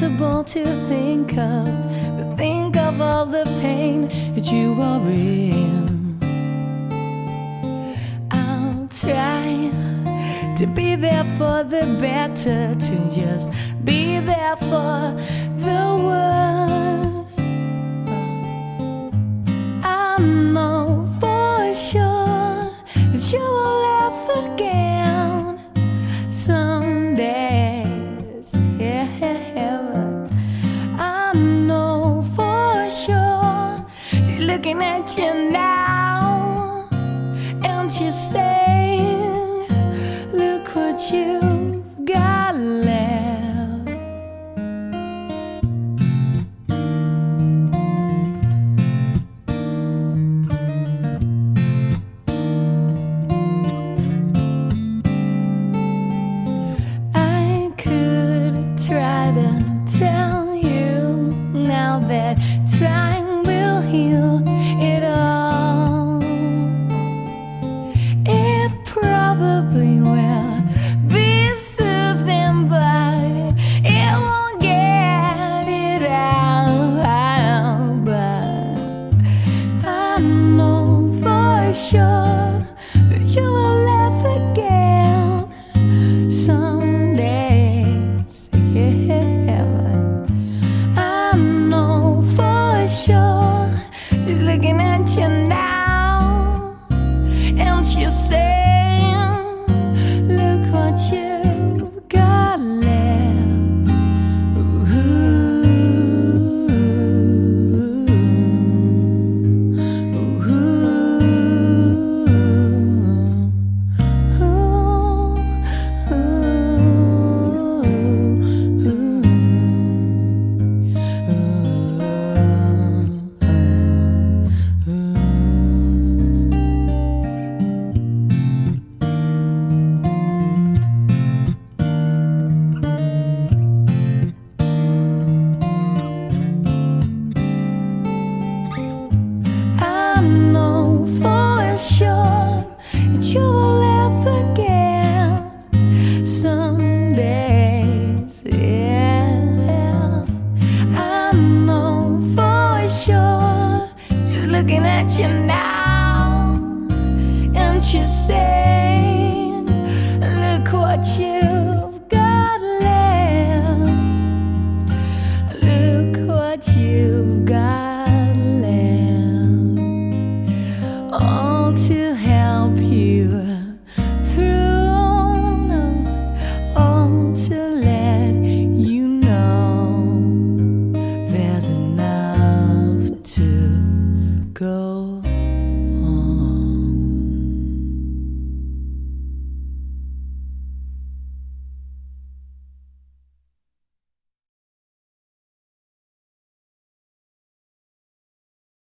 impossible to think of, but think of all the pain that you are in. I'll try to be there for the better, to just be there for the worst. I know for sure that you will laugh again some days, yeah. I know for sure she's looking at you now, and she's saying, look what you've got left. I could try to tell you now that time will heal it all. It probably will be soothing, but it won't get it out. But I know for sure that you will laugh again some days, yeah. I know for sure she's looking at you now, and she's saying, look what you've got left. Ooh, I know for sure that you will laugh again some days, yeah. I know for sure she's looking at you now, and she's saying, look what you